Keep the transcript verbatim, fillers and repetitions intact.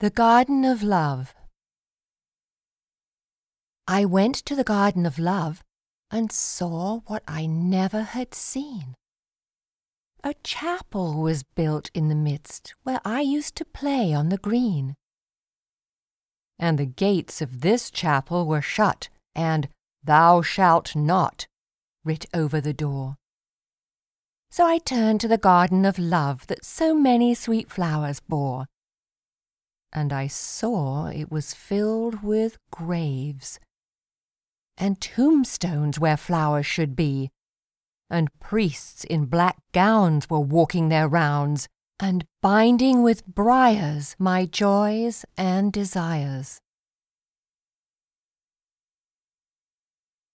The Garden of Love. I went to the Garden of Love and saw what I never had seen. A chapel was built in the midst where I used to play on the green. And the gates of this chapel were shut, and "Thou shalt not" writ over the door. So I turned to the Garden of Love that so many sweet flowers bore. And I saw it was filled with graves, and tombstones where flowers should be, and priests in black gowns were walking their rounds, and binding with briars my joys and desires.